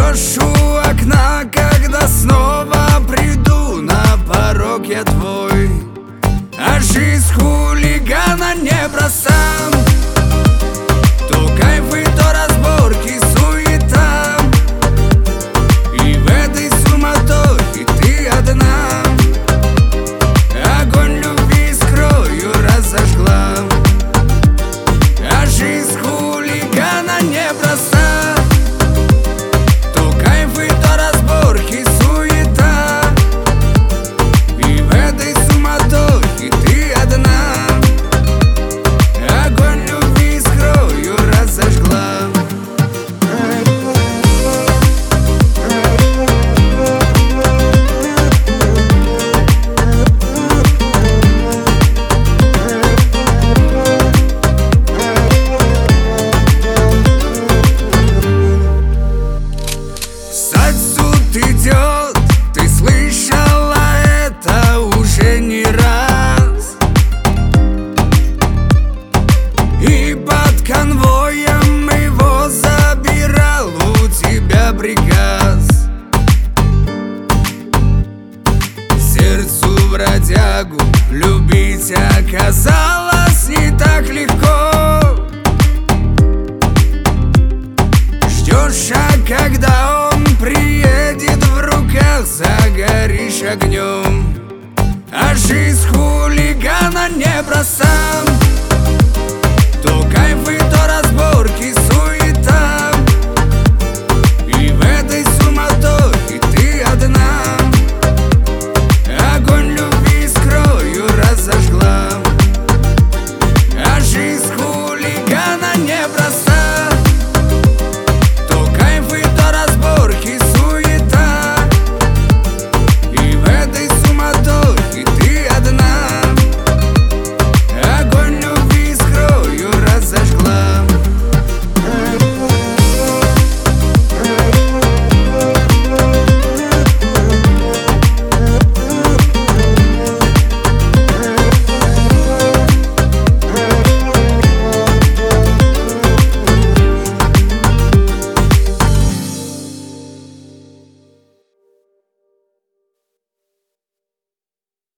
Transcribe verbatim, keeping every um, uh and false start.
Ждешь у окна, когда снова приду на порог я твой. А жизнь хулигана непроста. То кайфы, то разборки, суета, и в этой суматохе ты одна. Огонь любви искрою разожгла. А жизнь хулигана непроста. То кайфы, то разборки, суета, и в этой суматохе ты одна. Огонь любви искрою разожгла. Суд идет, ты слышала это уже не раз. И под конвоем его забирал у тебя приказ. Сердцу бродягу любить оказалось не так легко. Ждешь, а когда он приедет, в руках загоришь огнем. А жизнь хулигана непроста. То кайфы,